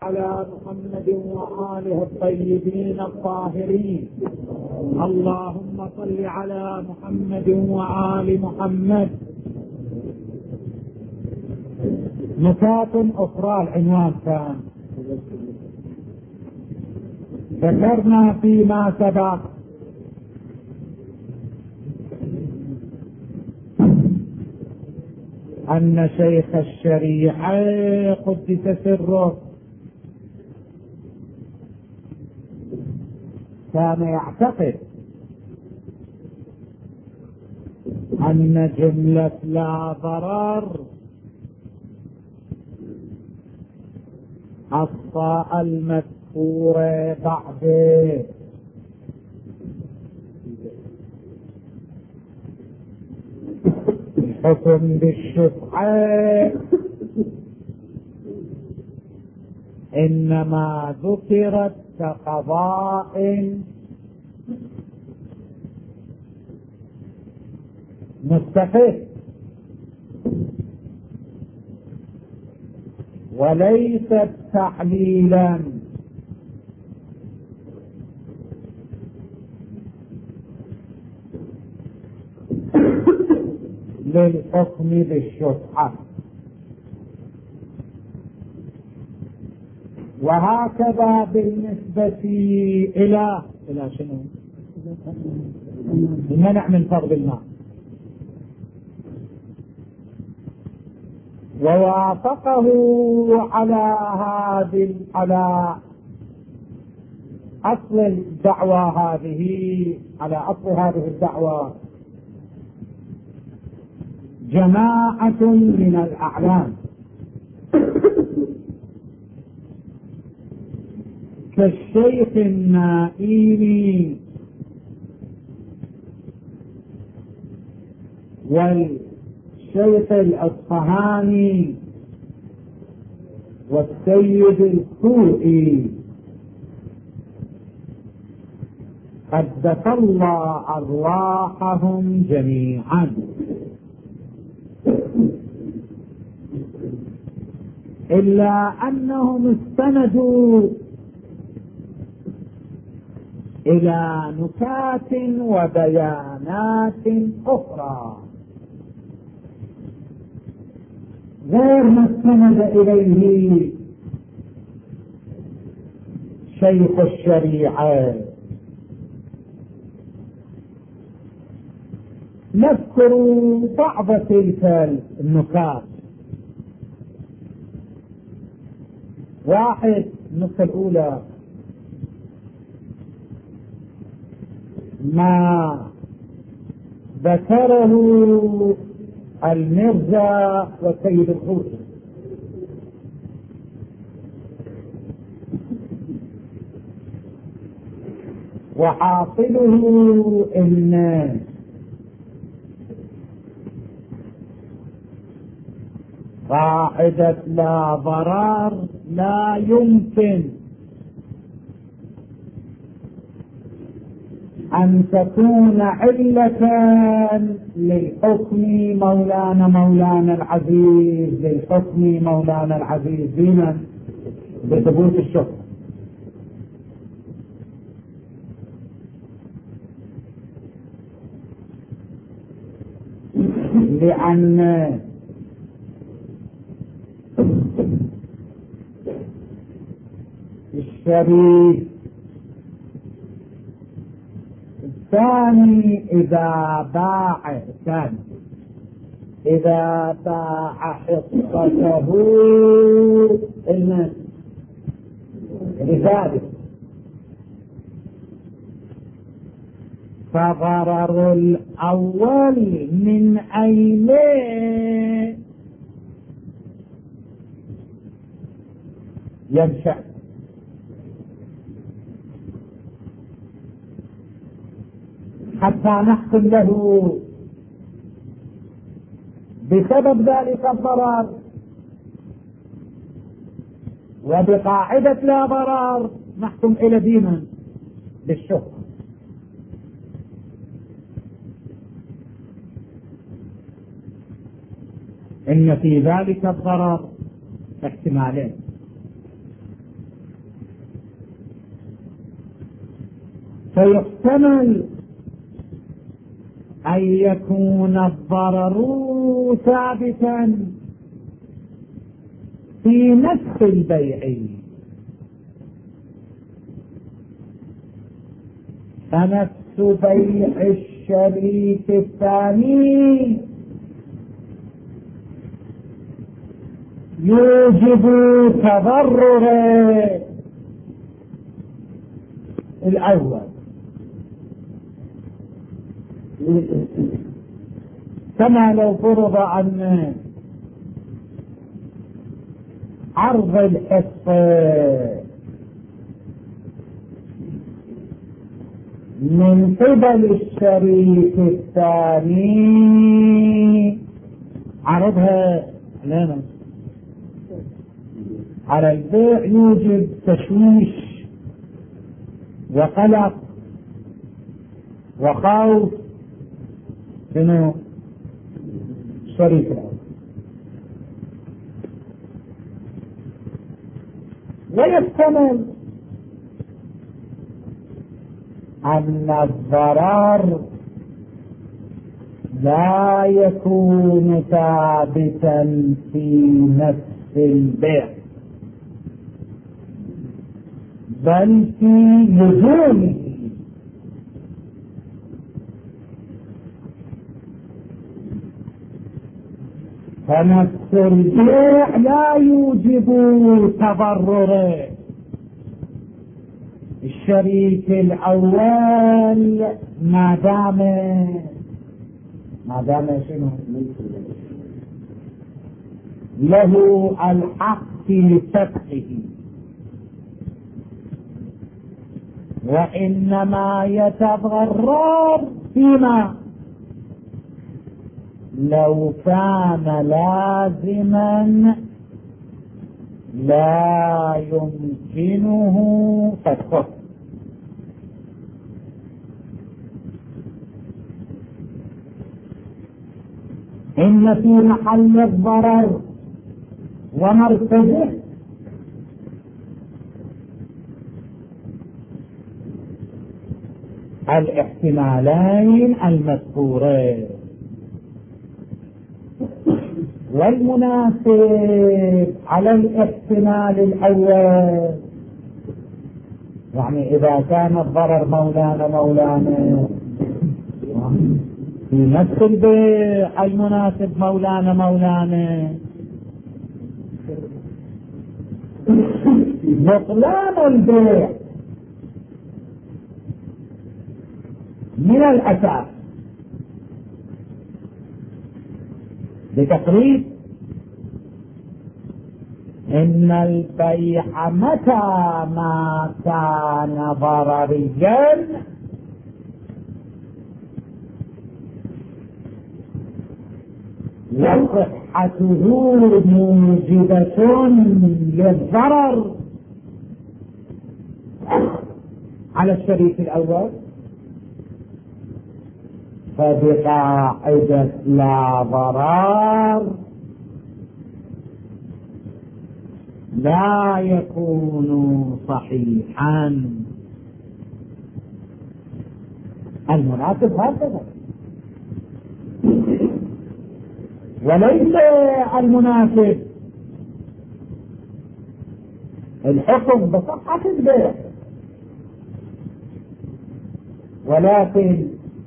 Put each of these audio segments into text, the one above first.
على محمد وآله الطيبين الطاهرين. اللهم صل على محمد وآل محمد. نكات أخرى. العنوان كان ذكرنا فيما سبق أن شيخ الشريعة قدس سره كان يعتقد أن جملة لا ضرر الطاء المذكورة بعد الحكم بالشفعة إنما ذكرت كقضاء مستحق وليست تحليلا للحكم بالشفعة. وهكذا بالنسبة إلى شنو؟ المنع من فرض الماء. ووافقه على أصل الدعوة هذه، على أصل هذه الدعوة جماعة من الأعلام كالشيخ النائمي والشيخ الأصفهاني والسيد الخوئي قدس الله أرواحهم جميعا. إلا أنهم استندوا إلى نكات وبيانات أخرى غير ما استند إليه شيخ الشريعة. نذكر بعض تلك النكات. واحد، النقطة الأولى ما ذكره المرزا والسيد الخوئي وحاصله ان قاعدة لا ضرر لا يمكن أن تكون علة للحكم مولانا العزيز، للحكم مولانا العزيز دينا بثبوت الشرع. لأن الشريك الثاني إذا باع حصته لذلك فضرر الأول من أين ينشأ؟ حتى نحكم له بسبب ذلك الضرر. وبقاعدة لا ضرر نحكم إلى دينا بالشكر. إن في ذلك الضرر احتمالين: فيحتمل أن يكون الضرر ثابتا في نفس البيع، فنفس بيع الشريك الثاني يوجب تضرر الأول، كما لو فرض أن عرض الحصة من قبل الشريك الثاني، عرضها لنا على البيع يوجب تشويش وقلق وخوف شنو الشريك الأول. ويحتمل أن الضرر لا يكون ثابتا في نفس البيع بل في لزومه، فنفس البيع لا يوجب تضرر الشريك الأول ما دام شنو له الحق في فتحه، وإنما يتضرر فيما لو كان لازما لا يمكنه فتحه. إن في محل الضرر ومرتده الاحتمالين المذكورين، والمناسب على الاحتمال الأول، يعني إذا كان الضرر مولانا في نفس البيع، المناسب مولانا بطلان البيع من الأساس بتقريب إن البيع متى ما كان ضرريا وصحته موجبة للضرر على الشريك الأول، فبقاعدة لا ضرر لا يكون صحيحا. المناسب هكذا، وليس المناسب الحكم بصحة البيع، ولكن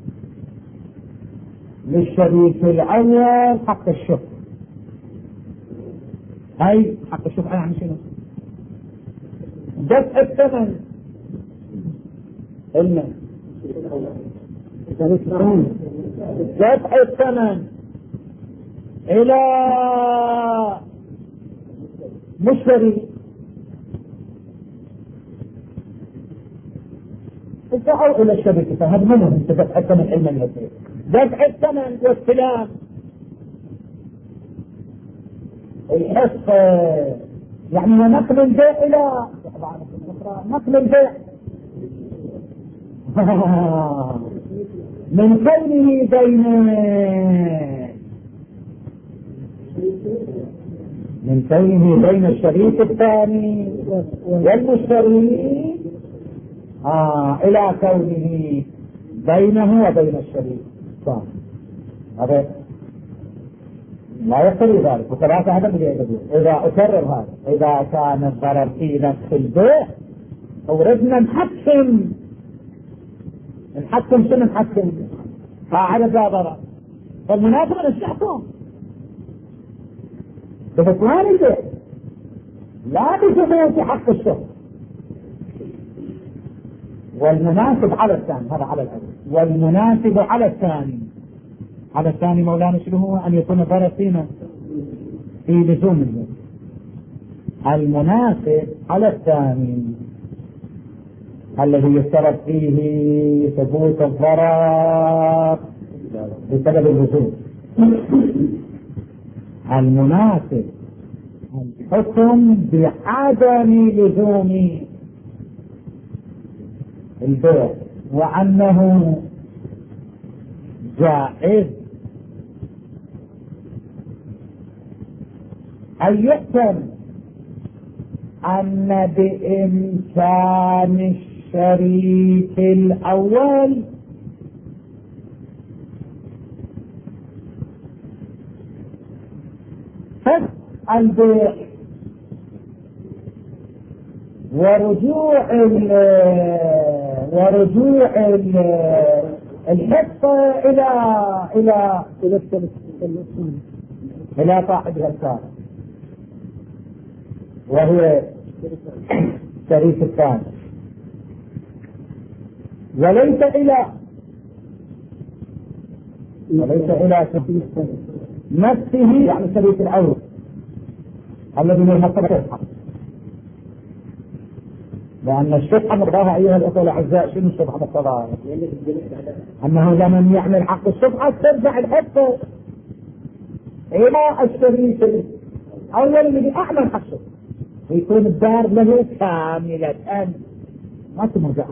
للشريك الأول حق الشفع. هاي حق الشفع يعني شنو؟ دفع الثمن دفع الثمن إلى مشتري، دفعوا إلى الشركة، هذا منهم دفع الثمن علما يسير، دفع الثمن واستلام الحصة، يعني نقل البيع إلى نقل البيع من كونه بين الشريك الثاني والمشتري إلى كونه بينه وبين الشريك. صح، هذا لا يقتضي ذلك، وثلاثة هذا اللي يقول. إذا أكرر هذا، إذا كان الضرر في نفس البيع أوردنا نحكم شنو نحكم؟ قاعدة لا ضرر، فالمناسب أن نحكم ببطلان البيع لا بثبوت حق الشخص. والمناسب على الثاني، هذا على الأول، والمناسب على الثاني. على الثاني مولانا شنو هو؟ أن يكون الضرر فينا في لزوم البيع. المناسب على الثاني الذي يشترط فيه ثبوت الضرر بسبب اللزوم. المناسب الحكم بعدم لزوم البيع، وأنه جائز أن يحكم أن بإمكان الشريك الأول فسخ البيع ورجوع الحصة إلى صاحبها الثاني وهو شريك الثاني، وليس إلى نفسه، يعني شريك الأول الذي من المرتبة. لأن الشبهة مقدارها أيها الأخوة الأعزاء، شنو الشبهة مقدارها؟ أنه لمن يعمل حق الشبهة ترجع الحصة إلى الشريك الأول الذي أعمل حق الشبهة، ويكون الدار له كاملة ما ترجع.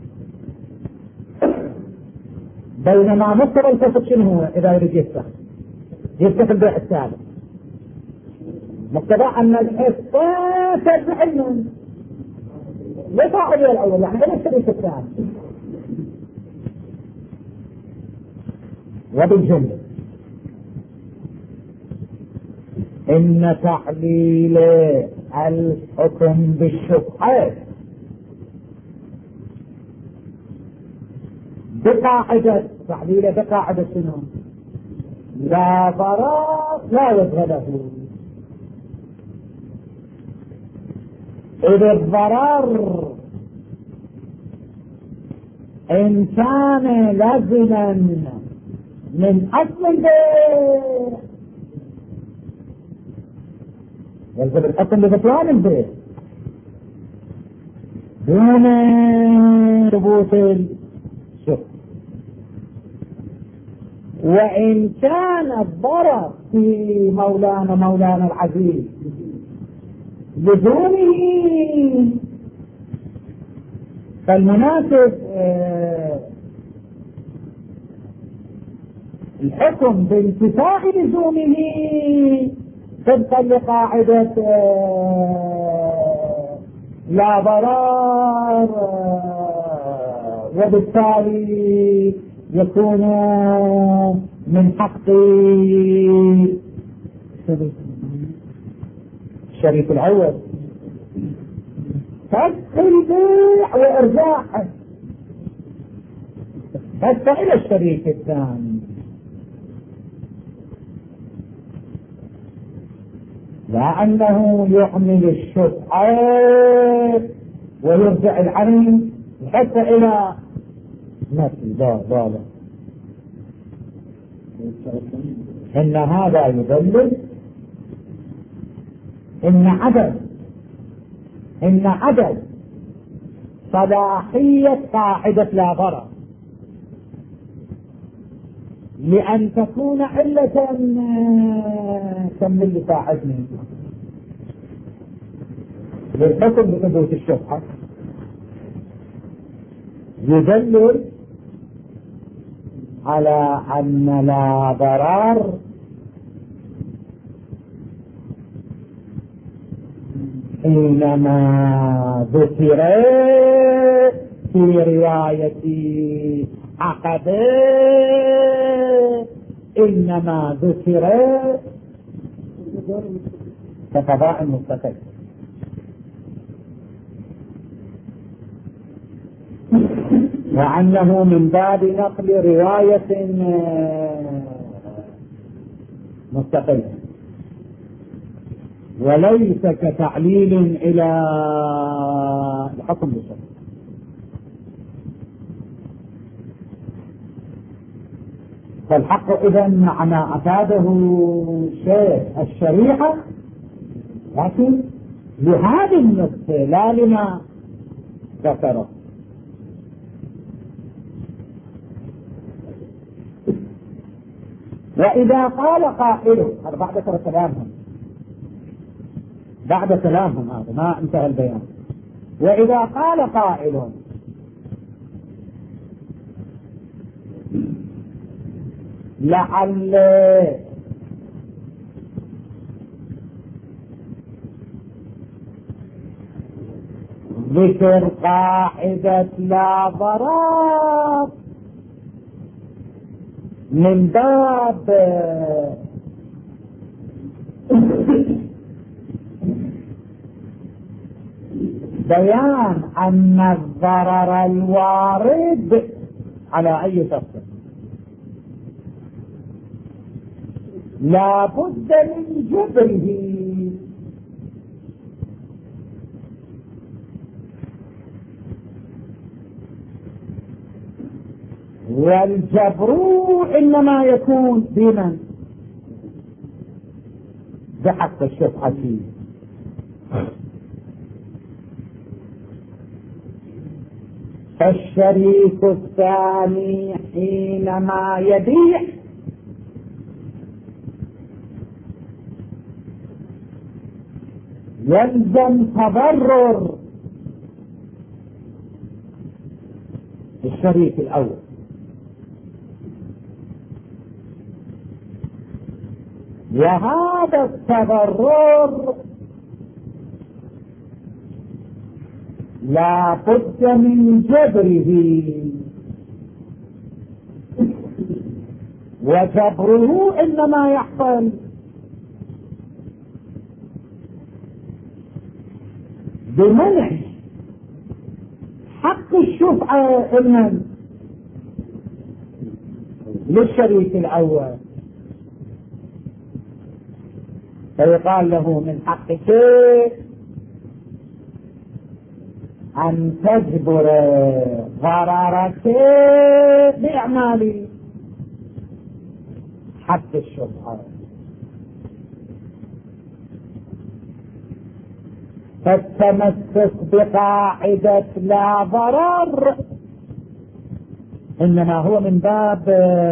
بينما مقتضى الفسق شنو هو؟ إذا يريد يفتح البيع الثالث، مقتضى أن الحصة ترجع لمن؟ لصاحب الأول، يعني إلى الشريك الثاني. وبالجملة إن تعليل الحكم بالشبهة بقاعدة تعليل بقاعدة شنو؟ لا ضرر لا وجه له. إذا الضرر إن كان لازما من أصل البيع يلزم الحكم ببطلان البيع دون ثبوت الشبهة. وإن كان الضرر في مولانا العزيز لزومه، فالمناسب الحكم بانتفاع لزومه طبقا لقاعدة لا ضرر، وبالتالي يكون من حق الشريك الأول فسخ البيع وإرجاعه حتى إلى الشريك الثاني، لا أنه يحمل الشبهة ويرجع العين حتى إلى نفسه. لا إن هذا يدل إن عدم صلاحية قاعدة لا ضرر لأن تكون علة كمل لساعدني للحكم بثبوت الشبهة، يدل على أن لا ضرر حينما ذكر في رواية عقبة إنما ذكر كقضاء مستقل، وأنه من باب نقل رواية مستقلة وليس كتعليل إلى الحكم بالشرع. فالحق إذن معنى أفاده شيء الشريعة، لكن لهذه النقطة لا لما ذكره. وإذا قال قائل، هذا بعد كلامهم هذا ما انتهى البيان. وإذا قال قائل لعل ذكر قاعدة لا ضرر من باب بيان أن الضرر الوارد على أي شخص لا بد من جبره، والجبر إنما يكون بمن؟ بحق الشفعة. فالشريك الثاني حينما يبيع يلزم تضرر الشريك الأول، وهذا التضرر لا بد من جبره، وجبره إنما يحصل بمنع حق الشفعة للشريك الأول. فيقال له من حقك أن تجبر ضررك بإعمال حق الشفعة. فالتمسك بقاعدة لا ضرر إنما هو من باب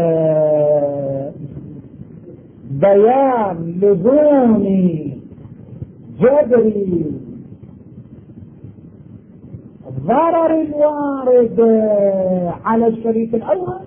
بيان لزوم جبر الضرر الوارد على الشريك الأول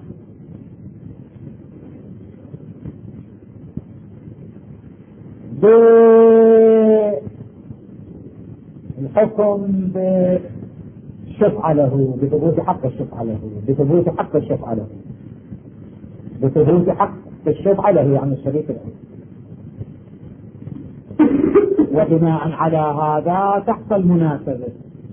بالحكم بالشفعة له، بثبوت حق الشفعة له، بثبوت حق الشفعة له، بثبوت حق الشفعة له يعني الشريك الأول. وبناء على هذا تحصل مناسبة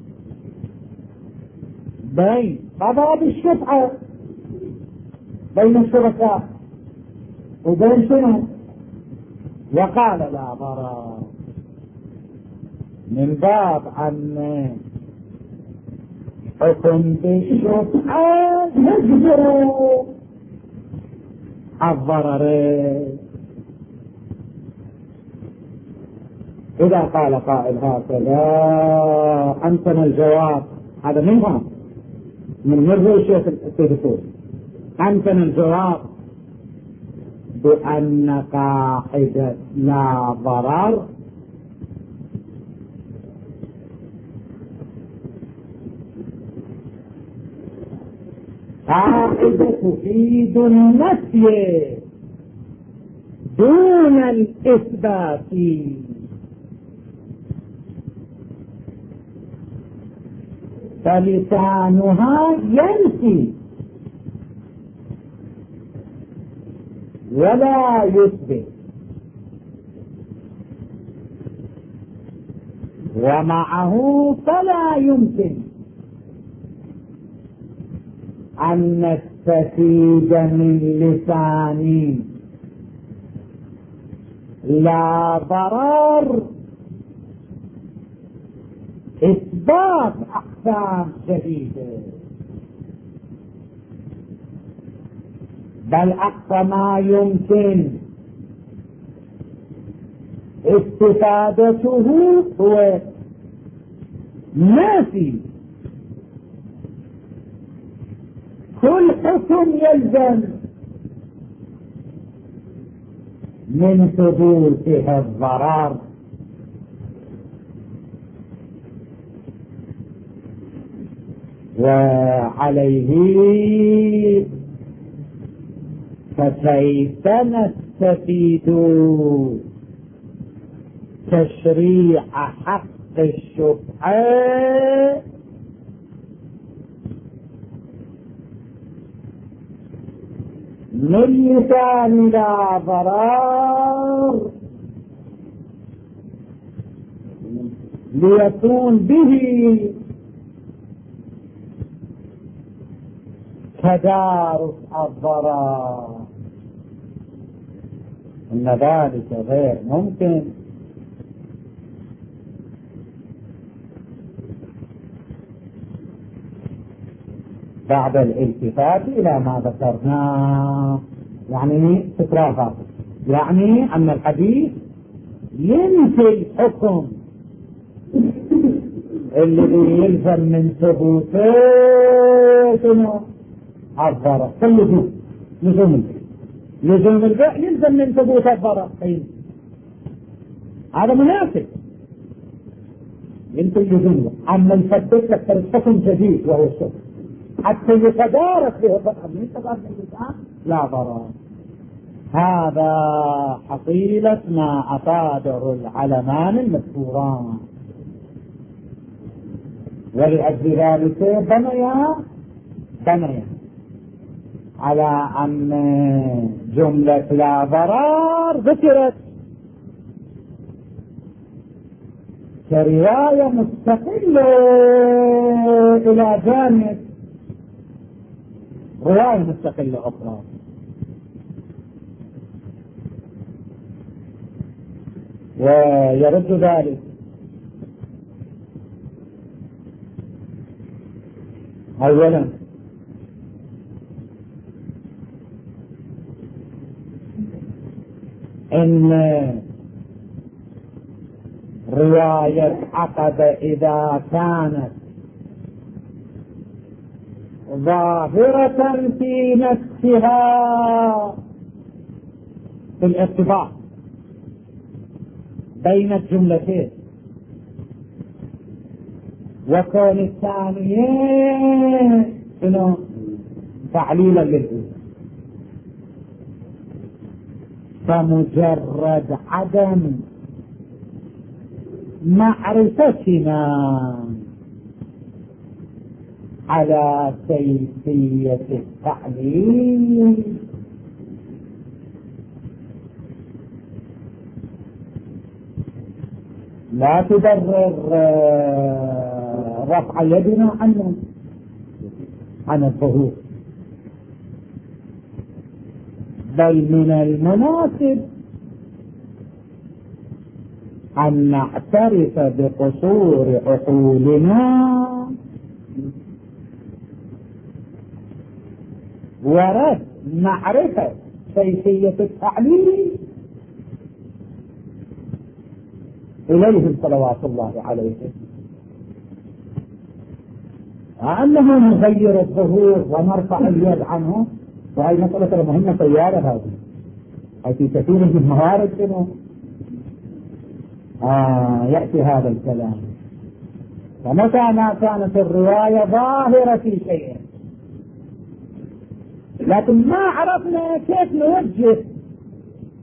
بين قضاء الشفعة بين الشركاء وبين شنو؟ وقال لا ضرر من باب أن حكم بالشفعة يجبر الضرر. إذا قال قائل هكذا أنتم الجواب، هذا منهم من مرضي الشيخ التدفور، أنتم الجواب بأن قاعدة لا ضرر قاعدة تفيد النفي دون الإثبات، فلسانها ينفي ولا يثبت، ومعه فلا يمكن أن نستفيد من لساني لا ضرر إثبات أحكام شديدة، بل أقصى ما يمكن استفادته هو نافي كل حكم يلزم من ثبوته الضرر. وعليه فكيف نستفيد تشريع حق الشفعة من لسان لا ضرر ليكون به تدارك الضرر، إن ذلك غير ممكن. بعد الالتفات إلى ما ذكرناه، يعني تكرار، يعني أن الحديث ينفي الحكم الذي يلزم من ثبوته الضرر. كل لزوم البيع يلزم من ثبوت الضرر، هذا مناسب ينفي اللزوم. أما يثبت لك الحكم جديد وهو الشرك حتى يتدارك به الضرر من تدارك الإنسان لا ضرر. هذا حصيلة ما أفاده العلمان المذكوران، ولأجل ذلك بنيا على أن جملة لا ضرر ذكرت كرواية مستقلة إلى جانب رواية مستقلة أخرى. ويرد ذلك أولا إن رواية عقبة إذا كانت ظاهرة في نفسها في الارتباط بين الجملتين، وكون الثانية تعليلا للأولى، فمجرد عدم معرفتنا على كيفية التعليل لا تبرر رفع يدنا عن الظهور، بل من المناسب أن نعترف بقصور عقولنا ورد معرفة كيفية التعليل إليهم صلوات الله عليهم، أنه نغير الظهور ونرفع اليد عنه. وهي مسألة مهمة طيارة هذه، أي في كثير من الموارد يأتي هذا الكلام. فمتى ما كانت الرواية ظاهرة في شيء لكن ما عرفنا كيف نوجه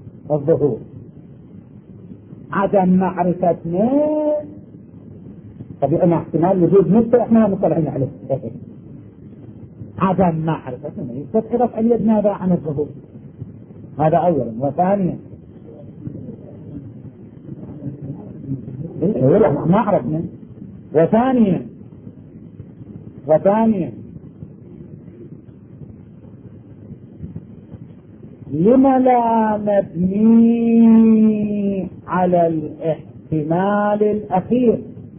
الظهور، عدم معرفتنا طبيعي مع احتمال وجود مثل احنا مطلعين عليه عدم معرفة يستدعي رفع اليد ماذا عن الظهور. هذا اولا. وثانيا ما عرفنا. وثانيا لما لا نبني على الاحتمال الأخير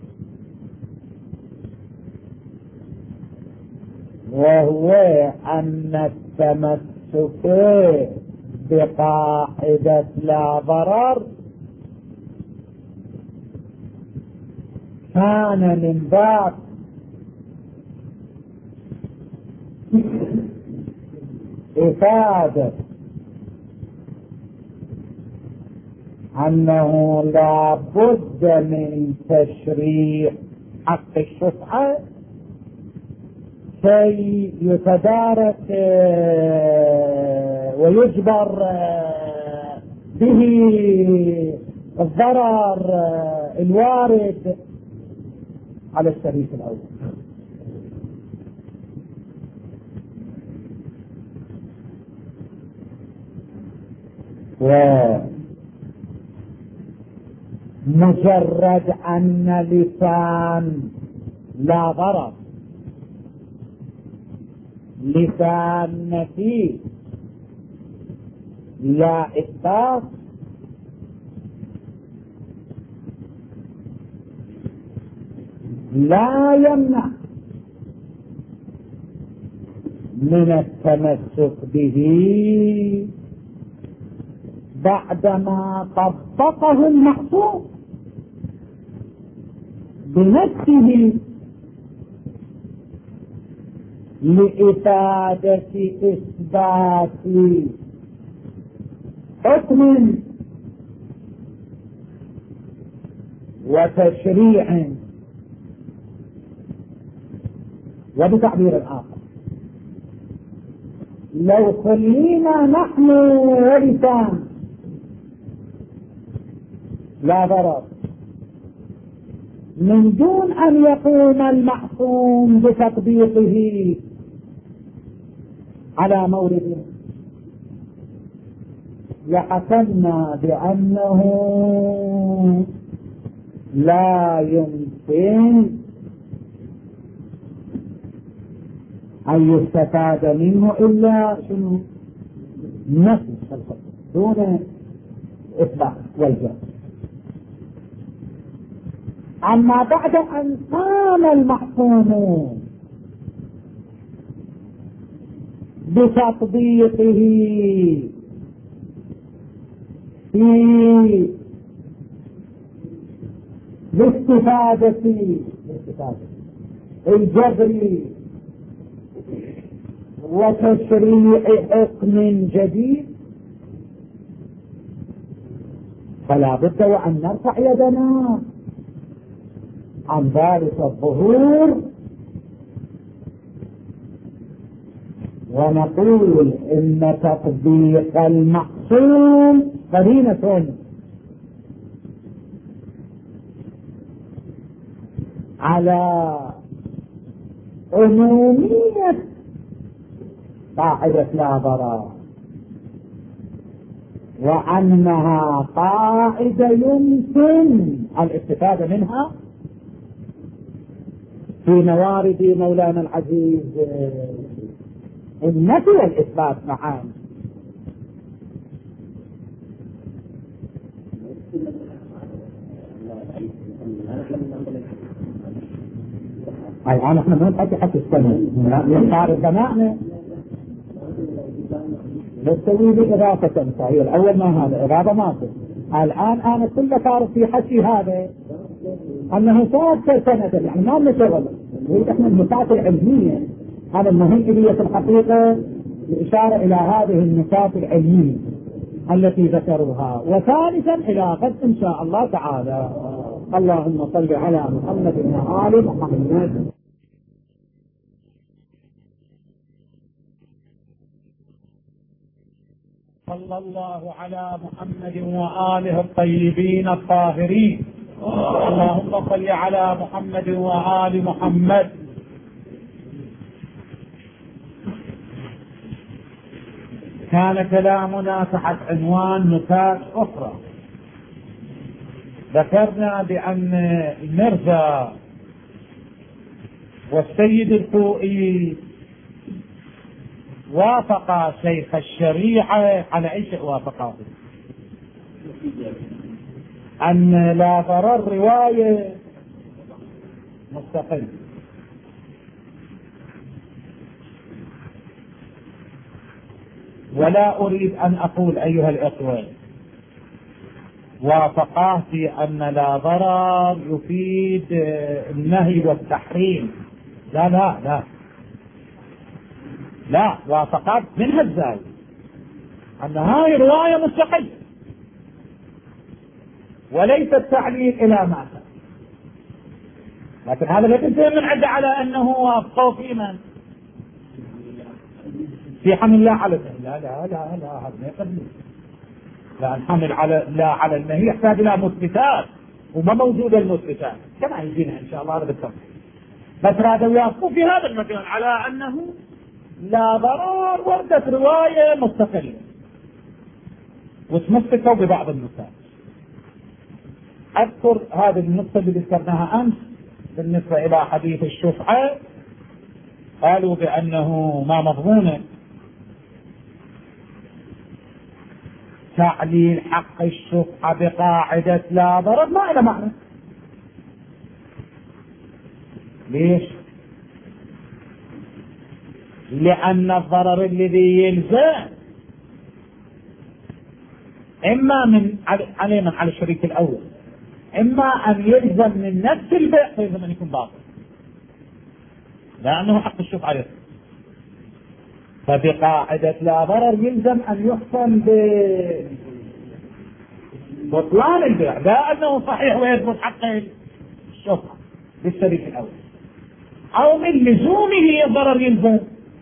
وهو أن التمسك بقاعدة لا ضرر كان من باب إفادة أنه لا بد من تشريع حق الشفعة كي يتدارك ويجبر به الضرر الوارد على الشريك الأول. ومجرد أن لسان لا ضرر لسان نفي لا إثبات لا يمنع من التمسك به بعدما طبقه المحصول بنفسه لإفادة إثبات حكم وتشريع. وبتعبير آخر لو خلينا نحن ولسان لا ضرر من دون أن يقوم المعصوم بتطبيقه على مورده لحكمنا بأنه لا يمكن أن يستفاد منه إلا شنو؟ نفي الخلق دون إثبات والجهل. أما بعد أن قام المحكوم بتطبيقه في الاستفادة الجبري وتشريع حكم جديد فلا بد وأن نرفع يدنا عن ذلك الظهور ونقول إن تطبيق المحصول قرينة على عمومية قاعدة لا ضرر وأنها قاعدة يمكن الاستفادة منها في موارد مولانا العزيز النفي والإثبات معا. الآن احنا ما نحكي حتى السنة نختار الزمان نستوي بإضافة هي الأول ما هذا إضافة ما في. الآن أنا كل صار في حكي هذا أنه صار سنة يعني ما نشغل احنا النقاط العلمية. هذا المهم إلي في الحقيقة الإشارة إلى هذه النقاط العلمية التي ذكروها. وثالثا إلى غد إن شاء الله تعالى. اللهم صل على محمد وآل محمد. صلى الله على محمد وآله الطيبين الطاهرين. اللهم صل على محمد وآل محمد. كان كلامنا تحت عنوان نكات أخرى. ذكرنا بأن المرزا والسيد الخوئي وافقا شيخ الشريعة على أي شيء وافقا؟ أن لا ضرر رواية مستقلة. ولا أريد أن أقول أيها الإخوة وافقاه في أن لا ضرر يفيد النهي والتحريم. لا لا لا لا، وافقات من هالزاوية أن هاي رواية مستقلة وليس التعليل إلى ما سبق. لكن هذا لا تنتهي من عنده على أنه وافقوا في من؟ في حمل الله على النهي. لا لا لا لا، هذا ما يقبل. لا، الحمل على لا على النهي يحتاج إلى مثبتات وما موجودة المثبتات كما يجينا إن شاء الله. هذا بالتفصيل. بس هذا يوافقوا في هذا المكان على أنه لا ضرر وردت رواية مستقلة وتمسكوا ببعض النكات. أذكر هذه النقطة اللي ذكرناها أمس بالنسبة إلى حديث الشفعة. قالوا بأنه ما مضمونه تعليل حق الشفعة بقاعدة لا ضرر، ما له معنى. ليش؟ لأن الضرر الذي يلزم إما من على الشريك الأول، إما أن يلزم من نفس البيع فيلزم أن يكون باطل، لأنه حق الشفعة يلزم. فبقاعدة لا ضرر يلزم أن يحكم ببطلان البيع، لا أنه صحيح ويثبت حق الشفعة بالشريك الأول، أو من لزومه الضرر يلزم.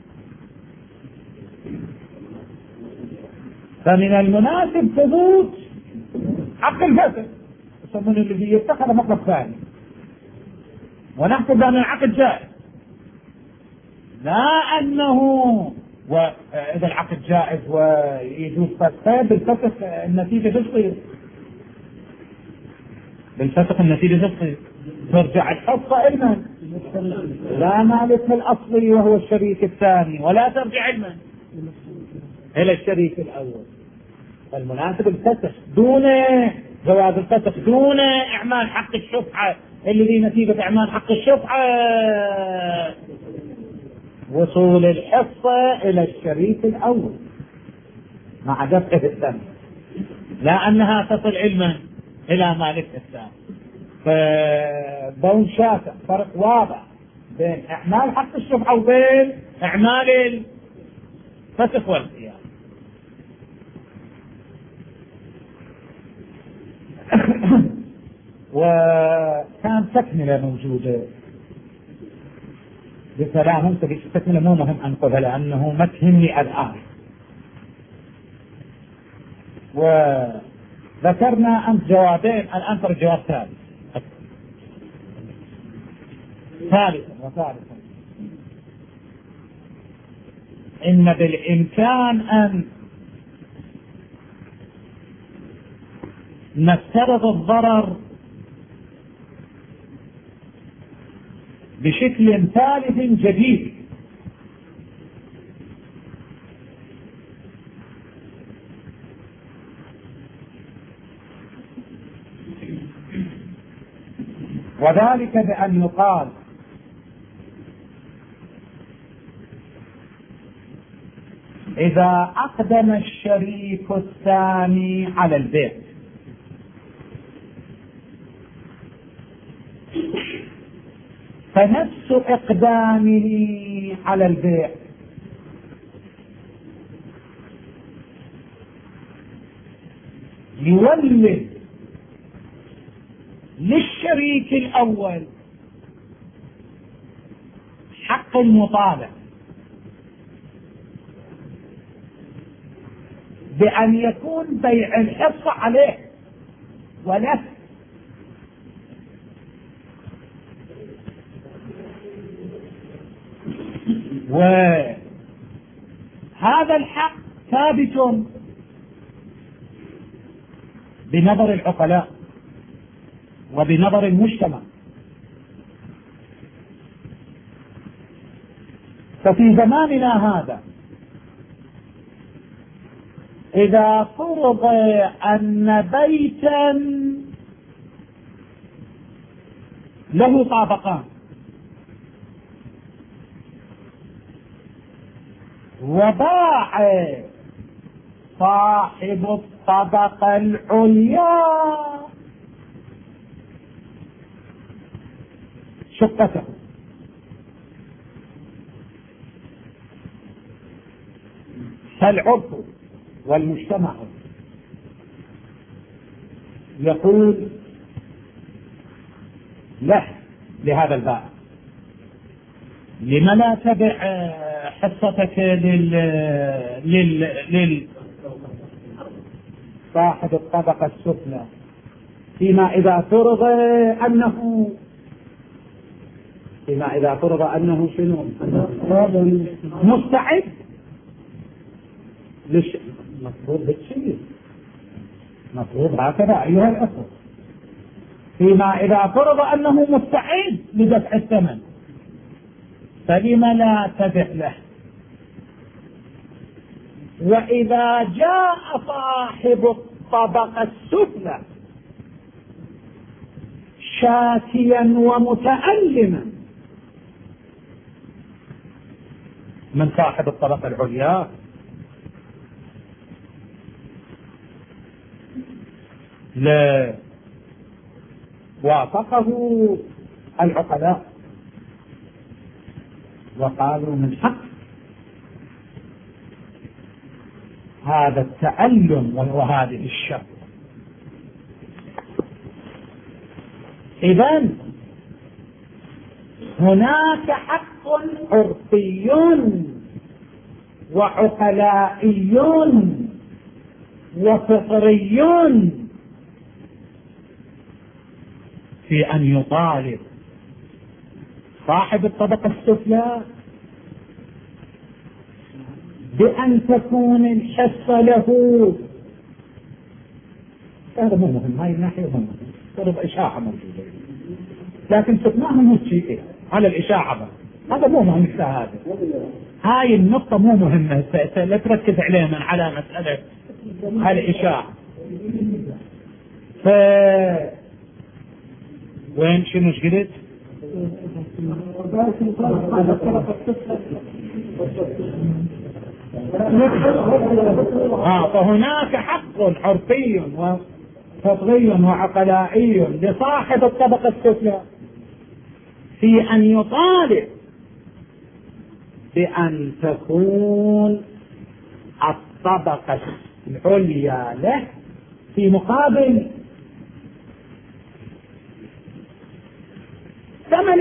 فمن المناسب ثبوت حق الفسق، يسمونه الذي يتخذ مطلب ثاني، ونحكم بأن العقد جائز، لا أنه وإذا العقد جائز ويجوز فسخه بالفسق النتيجة تصير، بالفسق النتيجة تصير ترجع الحصة إلمن لا مالك الأصلي وهو الشريك الثاني، ولا ترجع إلمن إلى الشريك الأول. فالمناسب الفسخ دون جواز الفسخ دون إعمال حق الشفعة، الذي نتيجة إعمال حق الشفعة وصول الحصة إلى الشريك الأول مع دفعه الثاني، لا أنها تصل علما إلى مالك الثاني. فبون شاسع فرق واضح بين إعمال حق الشفعة وبين إعمال الفسخ والخيار. وكان تكملة موجودة بكلام تكملة مو مهم أنقذها لأنه ما تهمني الآن. وذكرنا أمس جوابين، الآن ترى جواب ثالثا إن بالإمكان أن نفترض الضرر بشكل ثالث جديد، وذلك بأن يقال إذا أقدم الشريك الثاني على البيع فنفس إقدامه على البيع يولد للشريك الأول حق المطالبة بأن يكون بيع الحصة عليه ونفس وهذا الحق ثابت بنظر العقلاء وبنظر المجتمع. ففي زماننا هذا إذا فرض أن بيتا له طابقان وباع صاحب الطبقة العليا شقته، فالعرف والمجتمع يقول له لهذا البائع: لم لا تبع حصتك صاحب الطبقة السفلى، فيما إذا فرض أنه شنو؟ مستعد مفروض بالشيء، مفروض هكذا أيها الأخوة، فيما إذا فرض أنه مستعد لدفع الثمن فلم لا تبع له؟ وإذا جاء صاحب الطبقة السفلى شاكيا ومتألما من صاحب الطبقة العليا، لا وافقه العقلاء وقالوا من حق هذا التألم وهذه الشر. إذن هناك حق عرفي وعقلائي وفطري في أن يطالب صاحب الطبقة السفلى بأن تكون الحصة له. هذا مو مهم، هاي الناحية مهمة، فرض إشاعة موجودة، لكن شفناها مو شيء على الإشاعة، هذا مو مهم. هذا هاي النقطة مو مهمة، لا تركز عليها من على مسألة الإشاعة. وين شنو قلت؟ فهناك حق عرفي وفطري وعقلائي لصاحب الطبقة السفلى في أن يطالب بأن تكون الطبقة العليا له في مقابل الثمن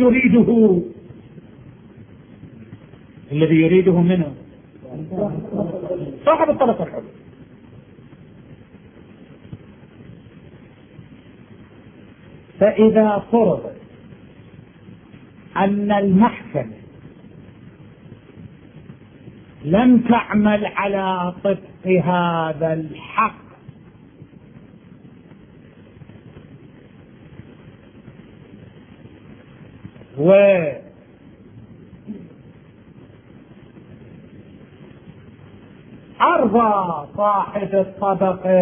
الذي يريده منه صاحب الطبقة العليا. فإذا فرض أن المحكمة لم تعمل على طبق هذا الحق أرضى صاحب الطبقة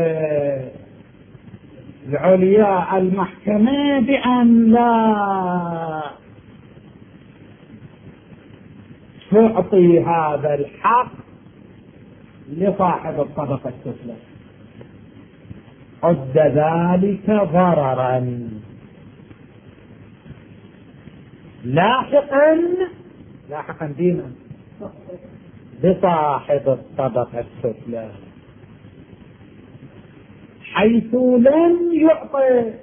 العليا المحكمة بأن لا تعطي هذا الحق لصاحب الطبقة السفلى، عد ذلك ضررا لاحقا دينا بصاحب الطبقة السفلى، حيث لم يعطي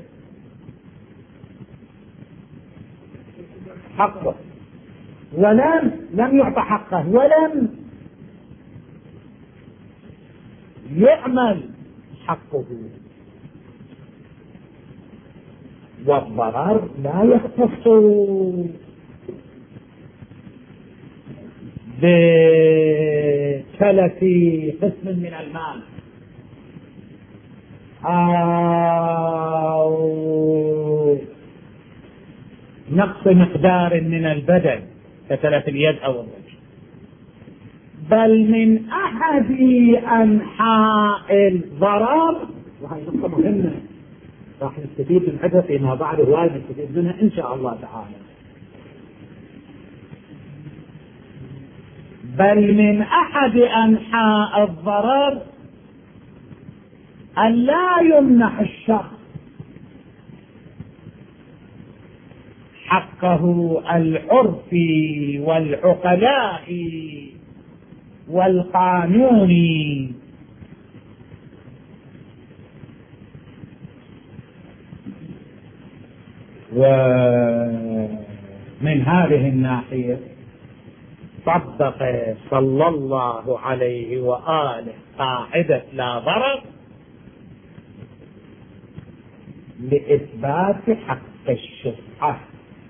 حقه لم يعطى حقه ولم يعمل حقه، والضرر لا يختص بتلف قسم من المال أو نقص مقدار من البدن كتلف اليد أو الرجل، بل من أحد أنحاء الضرر. وهي نقطة مهمة راح نستفيد منها فيما بعد، هواي نستفيد منها إن شاء الله تعالى. بل من أحد أنحاء الضرر أن لا يمنح الشخص حقه العرفي والعقلائي والقانوني، ومن هذه الناحية طبق صلى الله عليه وآله قاعدة لا ضرر لإثبات حق الشفعة.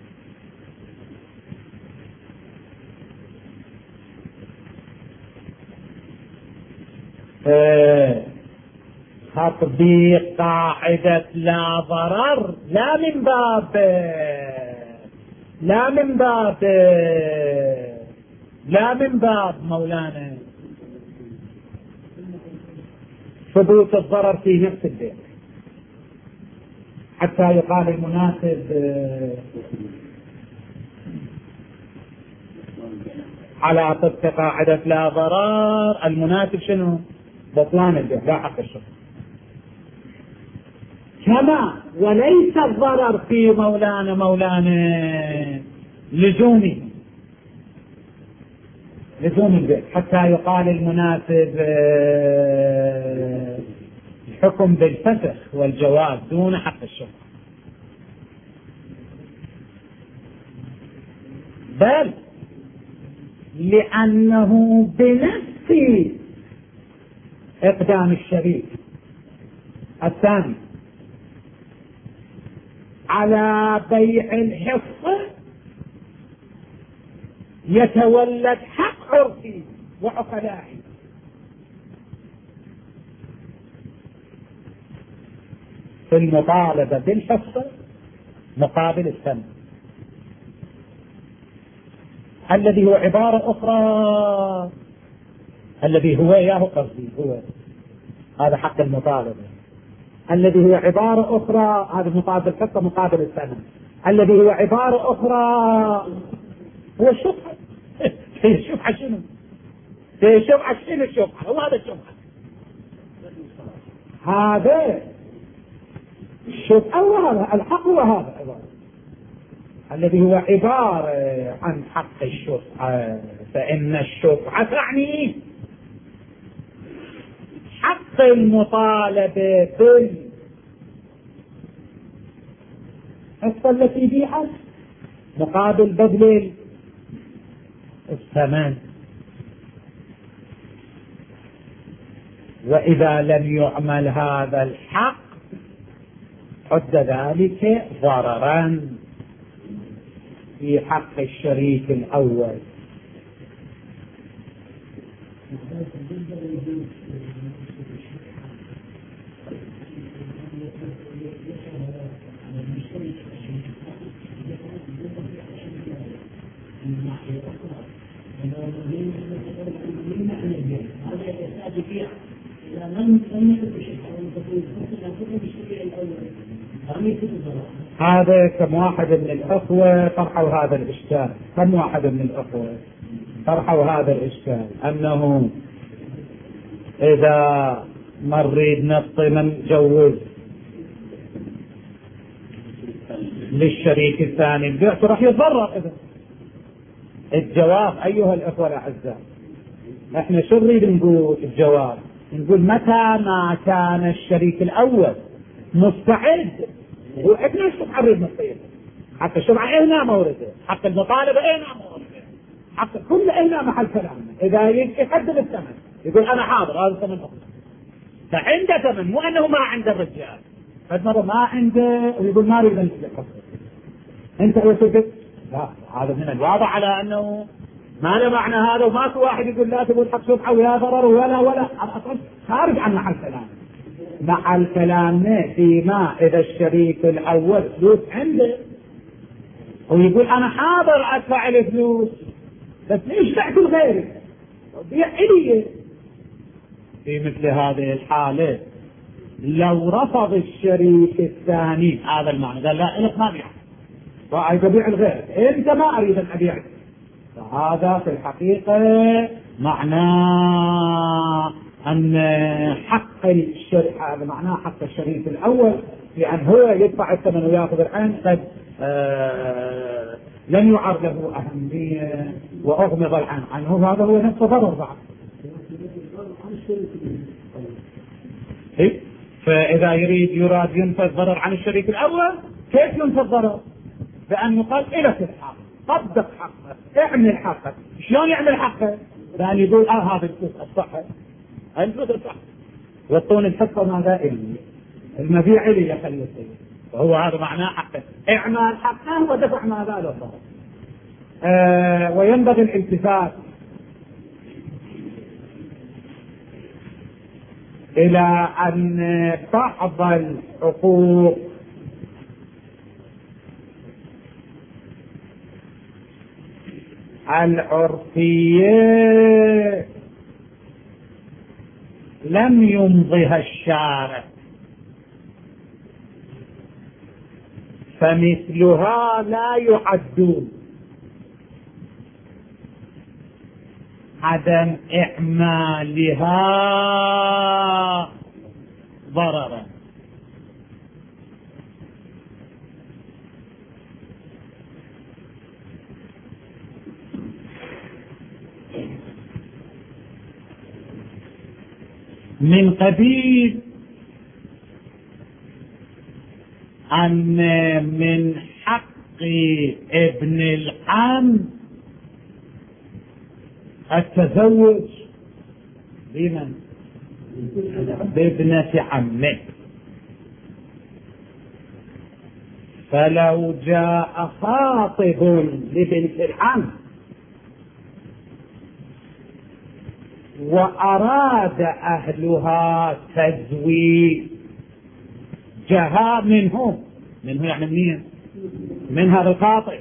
تطبيق قاعدة لا ضرر لا من باب مولانا ثبوت الضرر في نفس البيت، حتى يقال المناسب على طبق قاعدة لا ضرر المناسب شنو؟ بطلان البيت لا حق الشخص. كما وليس الضرر في مولانا لزوم البيت، حتى يقال المناسب الحكم بالفسخ والجواز دون حق الشفعة. بل لأنه بنفس إقدام الشريك الثاني على بيع الحصة يتولد حق عرفي وعقلائي، في المطالبة بالحصة مقابل الثمن، الذي هو عبارة أخرى، الذي هو ياهو قصدي هو هذا حق المطالبة، الذي هو عبارة أخرى هذا مقابل الحصة مقابل الثمن، الذي هو عبارة أخرى هو الشفعة. الشفعة شنو؟ الشفعة هو هذا الشفعة، هذا الشفعة وهذا الحق وهذا عبارة الذي هو عبارة عن حق الشفعة. فإن الشفعة تعني حق المطالبة بالحصة التي بيعت مقابل بذل الثمن، وإذا لم يعمل هذا الحق عد ذلك ضررا في حق الشريك الأول. هذا كم واحد من الأخوة طرحوا هذا الإشكال، هذا الإشكال أنه إذا مريد نفطي من جوز للشريك الثاني البيع راح يتضرر. إذا الجواب أيها الأخوة الأعزاء، احنا شو نريد نقول؟ الجواب نقول متى ما كان الشريك الأول مستعد، وإحنا الشفعة نريد نصير حق الشفعة هنا مورده، حق المطالبة هنا مورده، حق كل هنا محل كلامنا. إذا يقدم الثمن يقول أنا حاضر هذا الثمن أخذ، فعنده ثمن، مو أنه ما عنده الرجال، فالمرة ما عنده ويقول ما أريد أنت وسكت. لا، هذا من الواضح على أنه ما له معنى هذا، وماكو واحد يقول لا تقول حق شفعة ولا ضرر ولا خارج عن محل كلام. محل كلامنا فيما إذا الشريك الأول فلوس عنده ويقول أنا حاضر أدفع الفلوس بس ليش بعت لغيري بيع إلي. في مثل هذه الحالة لو رفض الشريك الثاني هذا المعنى، قال لا إلك ما بيع وأريد أبيع الغير، أنت ما أريد أن أبيعك، فهذا في الحقيقة معناه أن حق الشريك، هذا معناه حق الشريك الأول في أن هو يدفع الثمن ويأخذ العين قد لم يعر له أهمية وأغمض العين عنه، هذا هو نفس ضرر بعد. فإذا يراد ينفذ ضرر عن الشريك الأول، كيف ينفذ ضرر؟ بأن يقال إلك الحق، طبق حقك، اعمل حقك. شلون يعمل حقه؟ بأن يقول هذا الفلوس الصحة، الفلوس الصحة يعطون الحصة ماذا إلي، المبيع إلي يخلي السيد، وهو هذا معناه حقه، اعمل حقه ودفع ماذا له ضرر. وينبغي الالتفات إلى أن بعض الحقوق العرفية لم يمضها الشارع، فمثلها لا يعدون، عدم إعمالها ضررا. من قبيل أن من حق ابن العم التزوج بمن؟ بابنة عمه، فلو جاء خاطب لبنت العم وأراد أهلها تزويجها منه يعني مين؟ من هذا الخاطب،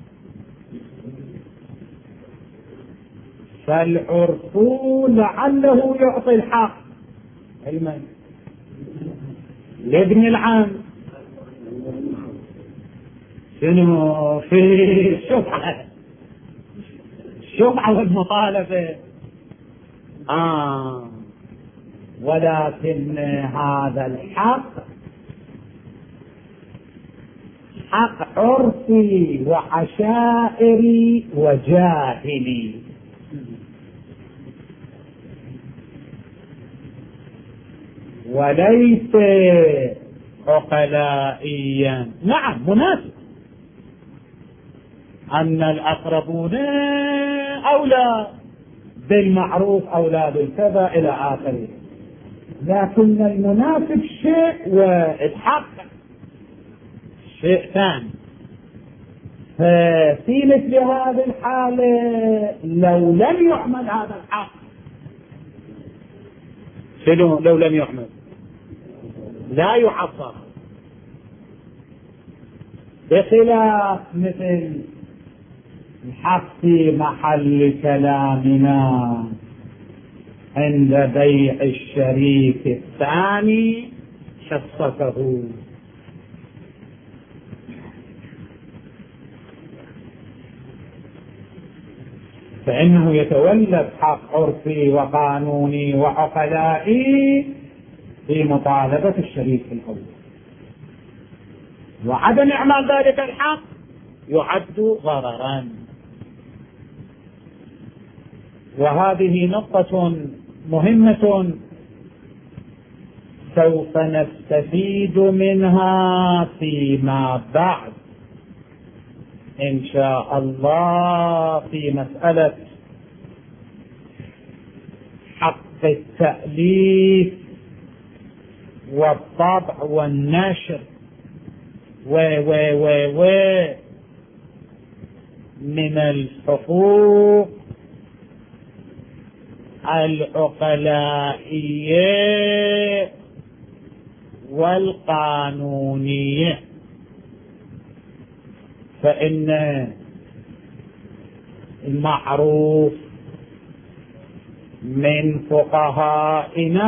فالعرف لعله يعطي الحق لابن العم شنو في الشفعة والمطالبة، ولكن هذا الحق حق عرفي وعشائري وجاهلي، وليس عقلائيا. نعم مناسب أن الأقربون أولى بالمعروف أولى بالكذا إلى آخره، لكن المناسب شيء والحق شيء ثاني. ففي مثل هذه الحالة لو لم يعمل هذا الحق، شنو لو لم يعمل؟ لا يعصر، بخلاف مثل الحق في محل كلامنا عند بيع الشريك الثاني حصته، فإنه يتولد حق عرفي وقانوني وعقلائي في مطالبة الشريك الأول، وعدم إعمال ذلك الحق يعد ضررا. وهذه نقطة مهمة سوف نستفيد منها فيما بعد إن شاء الله في مسألة حق التأليف والطبع والنشر و من الحقوق العقلائية والقانونية. فإن المعروف من فقهائنا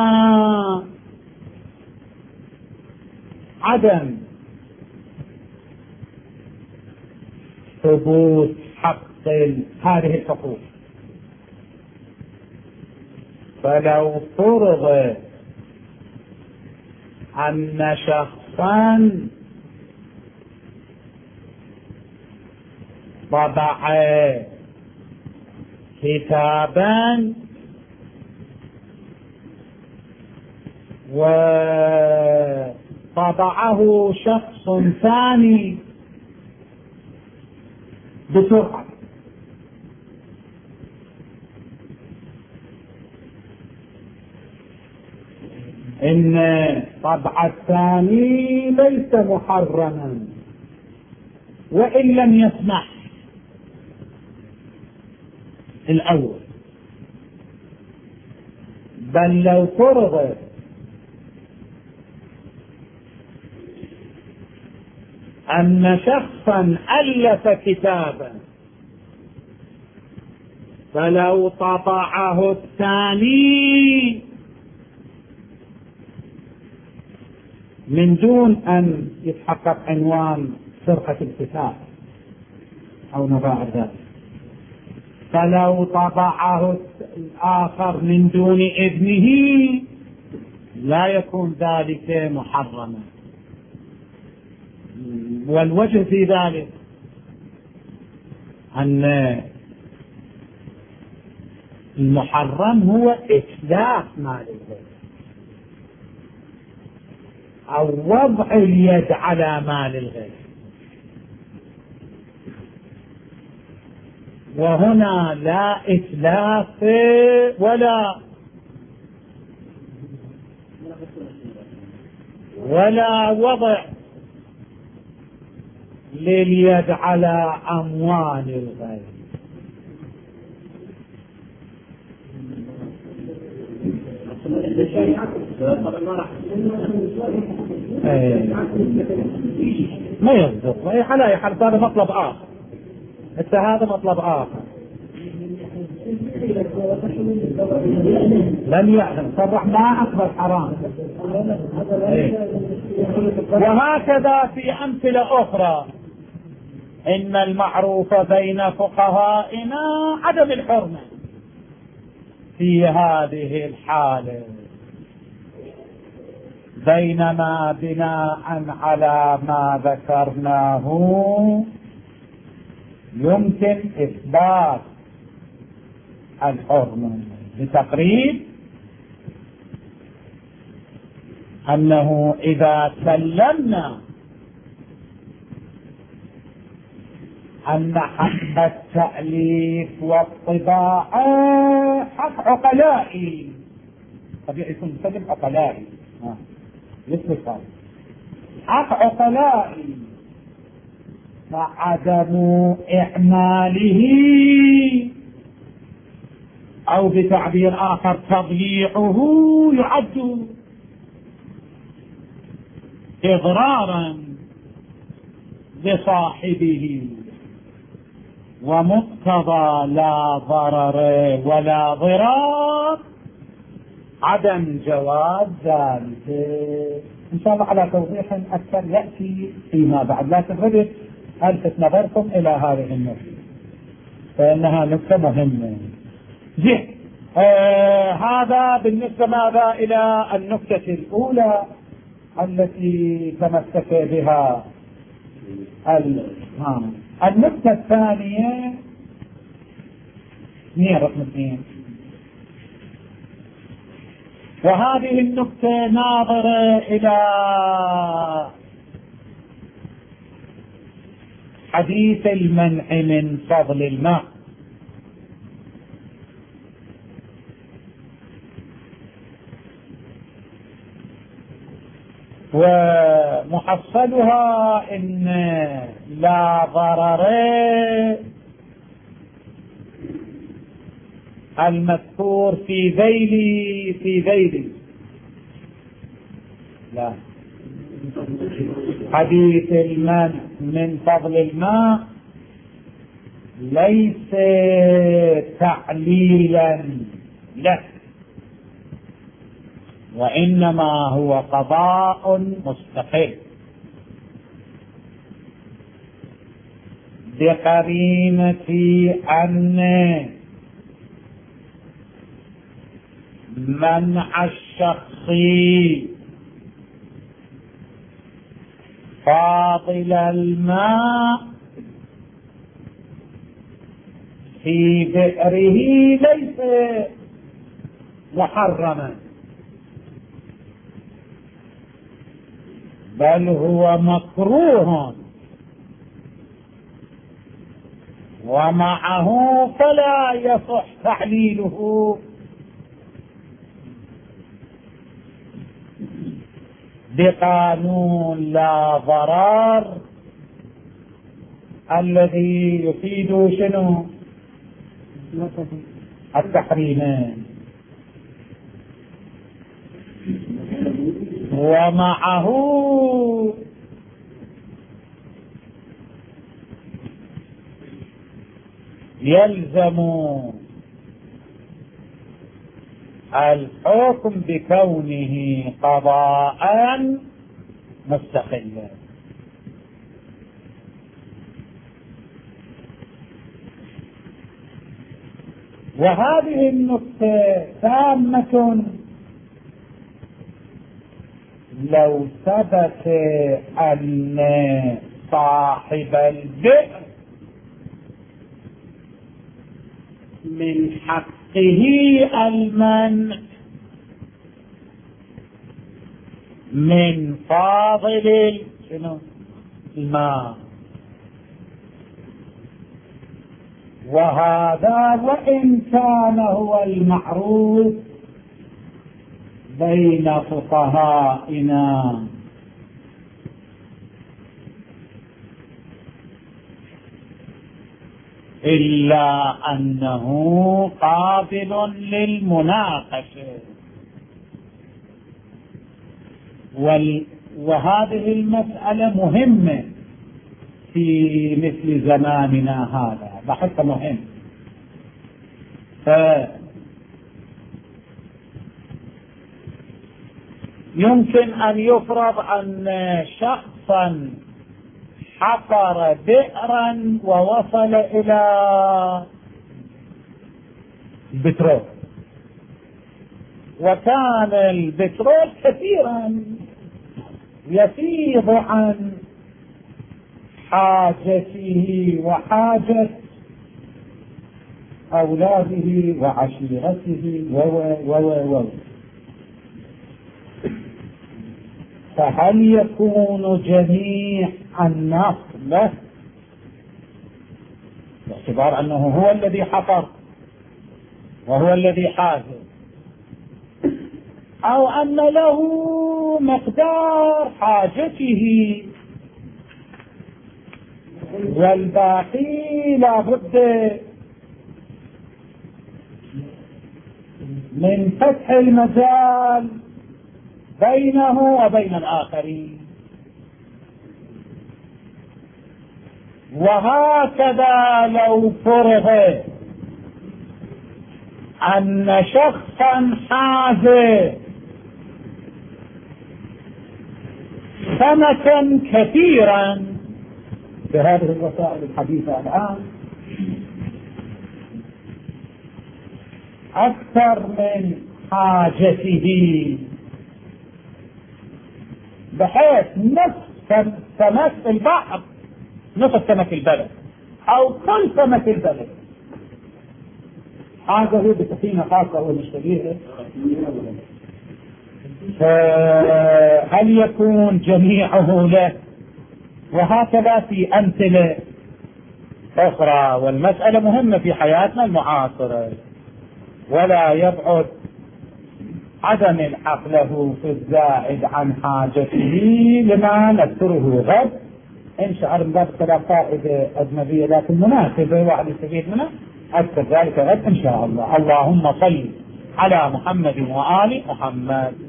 عدم ثبوت حق هذه الحقوق. فلو فرض أن شخصا طبع كتابا وطبعه شخص ثاني بسرعة، إن طبع الثاني ليس محرما وإن لم يسمح الأول، بل لو فرض أن شخصا ألف كتابا فلو طبعه الثاني من دون أن يتحقق عنوان سرقة الكتاب أو ما بعد ذلك، فلو طبعه الآخر من دون إذنه لا يكون ذلك محرما. والوجه في ذلك أن المحرم هو إتلاف مال الغير أو وضع اليد على مال الغير، وهنا لا إتلاف ولا وضع لليد على أموال الغير. ما يصدق على أي حال، هذا مطلب آخر، هذا مطلب آخر. لم يعلم صرح ما أكبر حرام. وهكذا في أمثلة أخرى، إن المعروف بين فقهائنا عدم الحرمة في هذه الحالة، بينما بناء على ما ذكرناه يمكن إثبات الحرمة بتقريب أنه إذا سلمنا أن حق التأليف والطباعة حق عقلائي، طبيعي يكون مسلم عقلائي يثبت حق عقلائي، فعدم إعماله أو بتعبير آخر تضييعه يعد إضرارا لصاحبه، ومقتضى لا ضرر ولا ضرار عدم جواز ذلك. إن شاء الله على توضيح أكثر يأتي فيما بعد، لكن ردت ألفت نظركم إلى هذه النقطة فإنها نقطة مهمة. هذا بالنسبة ماذا إلى النقطة الأولى التي تمسك بها النقطة الثانية هي رقم 2، وهذه النقطة ناظرة إلى حديث المنع من فضل الماء. ومحصلها إن لا ضرر المذكور في ذيل لا حديث المنع من فضل الماء ليس تعليلا له، وإنما هو قضاء مستقل بقرينة أن منع الشخص فاضل الماء في بئره ليس محرما، بل هو مكروه، ومعه فلا يصح تعليله بقانون لا ضرر الذي يفيد شنو؟ التحريم. ومعه يلزم الحكم بكونه قضاء مستقلا. وهذه النقطة تامة لو ثبت أن صاحب البئر من حقه المنع من فاضل الماء، وهذا وإن كان هو المعروف بين فقهائنا، إلا أنه قابل للمناقشة. وهذه المسألة مهمة في مثل زماننا هذا، بحث مهم. يمكن أن يفرض أن شخصا حفر بئرا ووصل إلى البترول، وكان البترول كثيرا يفيض عن حاجته وحاجة أولاده وعشيرته فهل يكون جميع الناس له باعتبار أنه هو الذي حفر وهو الذي حاجه، أو أن له مقدار حاجته والباقي لا بد من فتح المجال بينه وبين الآخرين؟ وهكذا لو فرض أن شخصا حاز سمكا كثيرا بهذه الوسائل الحديثة الآن أكثر من حاجته، بحيث نصف سمك البحر نصف سمك البلد أو كل سمك البلد حاجه بسفينة خاصة ومشتريها، فهل يكون جميعه له؟ وهكذا في أمثلة أخرى. والمسألة مهمة في حياتنا المعاصرة، ولا يبعد عدم الحق له في الزائد عن حاجته لما نذكره غد إن شاء الله. من باب الخلاف فائدة أجنبية لكن مناسبة واحد يستفيد منها. أذكر ذلك غد إن شاء الله. اللهم صل على محمد وآل محمد.